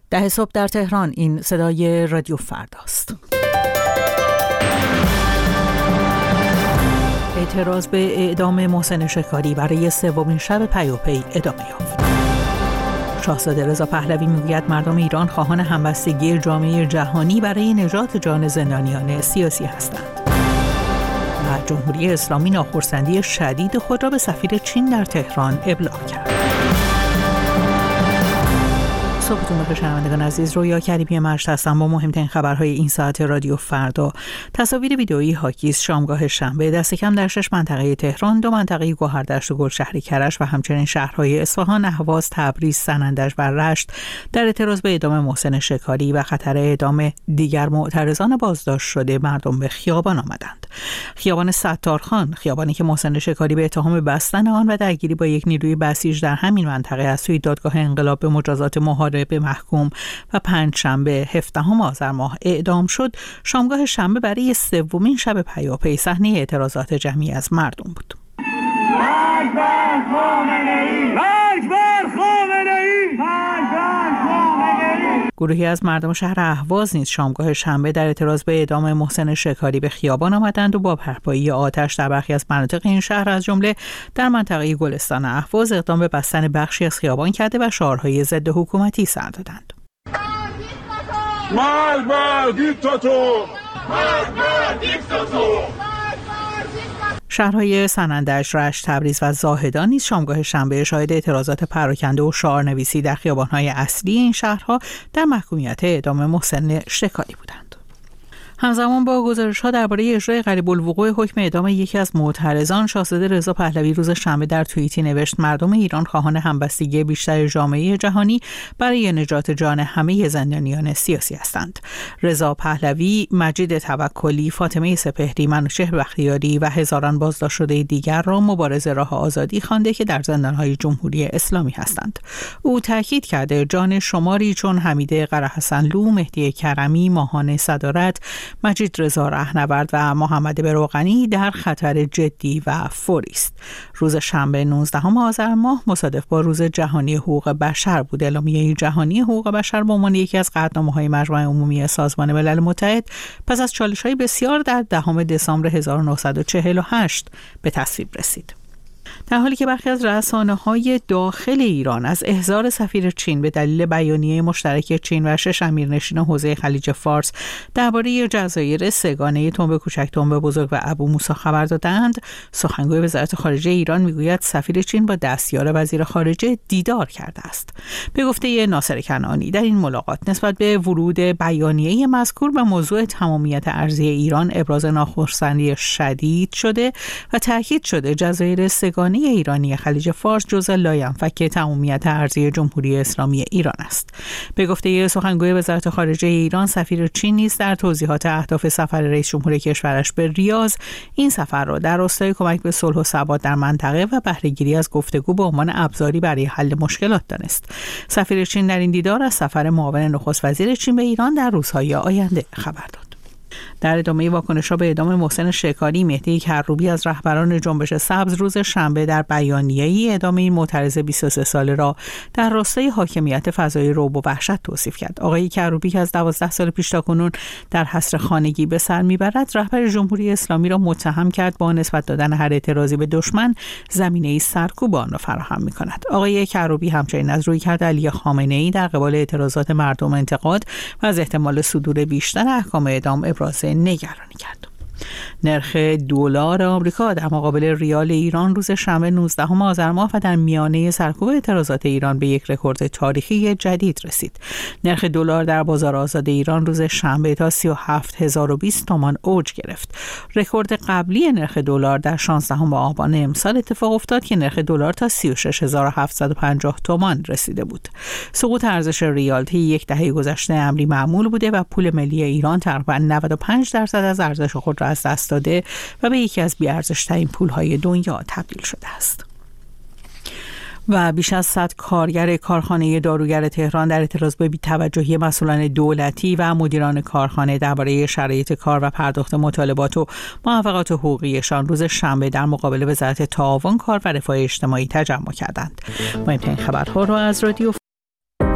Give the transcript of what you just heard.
10 صبح در تهران. این صدای رادیو فرداست. اعتراض به اعدام محسن شکاری برای سومین شب پیاپی ادامه یافت. شاهزاده رضا پهلوی میگوید مردم ایران خواهان همبستگی جامعه جهانی برای نجات جان زندانیان سیاسی هستند. و جمهوری اسلامی ناخرسندی شدید خود را به سفیر چین در تهران ابلاغ کرد. صبحتون بخیر شنوندگان عزیز، رویا کریمی مجد هستم با مهمترین خبرهای این ساعت رادیو فردا. تصاویر ویدئویی حاکی از شامگاه شنبه دست کم در 6 منطقه تهران، 2 منطقه گوهردشت و گلشهری کرج و همچنین شهرهای اصفهان، اهواز، تبریز، سنندج و رشت در اعتراض به اعدام محسن شکاری و خطر اعدام دیگر معترضان بازداشت شده مردم به خیابان آمدند. خیابان ستارخان، خیابانی که محسن شکاری به اتهام بستن آن و درگیری با یک نیروی بسیج در همین منطقه از سوی دادگاه انقلاب به مجازات محاربه محکوم و پنجشنبه 17 آذر ماه اعدام شد، شامگاه شنبه برای سومین شب پیاپی صحنه اعتراضات جمعی از مردم بود. مرگ بر خامنه‌ای! مرگ بر خامنه‌ای! مرگ بر خامنه‌ای! گروهی از مردم شهر اهواز نیز شامگاه شنبه در اعتراض به اعدام محسن شکاری به خیابان آمدند و با برپایی آتش در برخی از مناطق این شهر از جمله در منطقه گلستان اهواز اقدام به بستن بخشی از خیابان کرده و شعارهای ضد حکومتی سر دادند. مرگ بر دیکتاتور! مرگ بر دیکتاتور! شهرهای سنندج، رشت، تبریز و زاهدان نیز شامگاه شنبه شاهد اعتراضات پراکنده و شعارنویسی در خیابان‌های اصلی این شهرها در محکومیت اعدام محسن شکاری بودند. همزمان با گزارش‌ها درباره اجرای قریب الوقوع حکم اعدام یکی از معترضان، شاهزاده رضا پهلوی روز شنبه در توییتی نوشت مردم ایران خواهان همبستگی بیشتر جامعه جهانی برای نجات جان همه زندانیان سیاسی هستند. رضا پهلوی، مجید توکلی، فاطمه سپهری، منوچهر بختیاری و هزاران بازداشت شده دیگر را مبارز راه آزادی خوانده که در زندان‌های جمهوری اسلامی هستند. او تاکید کرده جان شماری چون حمید قره‌حسنلو، مهدی کرمی، ماهان صدارت، مجید رضا رهنورد و محمد بروقنی در خطر جدی و فوری است. روز شنبه 19 آذر ماه مصادف با روز جهانی حقوق بشر بود. اعلامیه جهانی حقوق بشر به عنوان یکی از قطعنامه‌های مجمع عمومی سازمان ملل متحد پس از چالش‌های بسیار در 10 دسامبر 1948 به تصویب رسید. در حالی که برخی از رسانه‌های داخل ایران از احضار سفیر چین به دلیل بیانیه مشترک چین و 6 امیرنشین حوزه خلیج فارس درباره جزایر سه‌گانه تنب کوچک، تنب بزرگ و ابو موسی خبر دادند، سخنگوی وزارت خارجه ایران میگوید سفیر چین با دستیار وزیر خارجه دیدار کرده است. به گفته ناصر کنعانی در این ملاقات نسبت به ورود بیانیه مذکور به موضوع تمامیت ارضی ایران ابراز ناخرسندی شدید شده و تاکید شده جزایر سه‌گانه ایرانی خلیج فارس جزء لاینفک تمامیت ارضی جمهوری اسلامی ایران است. به گفته سخنگوی وزارت خارجه ایران، سفیر چین نیز در توضیحات اهداف سفر رئیس جمهور کشورش به ریاض این سفر را در راستای کمک به صلح و ثبات در منطقه و بهره‌گیری از گفتگو به عنوان ابزاری برای حل مشکلات دانست. سفیر چین در این دیدار از سفر معاون نخست وزیر چین به ایران در روزهای آینده خبر داد. در ادامه واکنش‌ها به اعدام محسن شکاری، مهدی کروبی از رهبران جنبش سبز روز شنبه در بیانیه‌ای اعدام این معترض 23 ساله را در راستای حاکمیت فضای رعب و وحشت توصیف کرد. آقای کروبی که از 12 سال پیش تاکنون در حصر خانگی به سر میبرد، رهبر جمهوری اسلامی را متهم کرد با نسبت دادن هر اعتراضی به دشمن زمینه‌ای سرکوب آن را فراهم می‌کند. آقای کروبی همچنین از رویکرد علی خامنه‌ای در قبال اعتراضات مردم انتقاد و از احتمال صدور بیشتر احکام اعدام ابراز نگرانی کرد. نرخ دلار آمریکا در مقابل ریال ایران روز شنبه 19 آذر ماه و در میانه سرکوب اعتراضات ایران به یک رکورد تاریخی جدید رسید. نرخ دلار در بازار آزاد ایران روز شنبه تا 37020 تومان اوج گرفت. رکورد قبلی نرخ دلار در 16 آبان امسال اتفاق افتاد که نرخ دلار تا 36750 تومان رسیده بود. سقوط ارزش ریال طی یک دهه گذشته امری معمول بوده و پول ملی ایران تقریباً 95% از ارزش خود را از دست داده و به یکی از بی‌ارزش‌ترین پول‌های دنیا تبدیل شده است. و بیش از 100 کارگر کارخانه داروگر تهران در اعتراض به بی‌توجهی مسئولان دولتی و مدیران کارخانه درباره شرایط کار و پرداخت مطالبات و موافقات حقوقیشان روز شنبه در مقابل وزارت تعاون، کار و رفاه اجتماعی تجمع کردند. مهمترین خبرها را از رادیو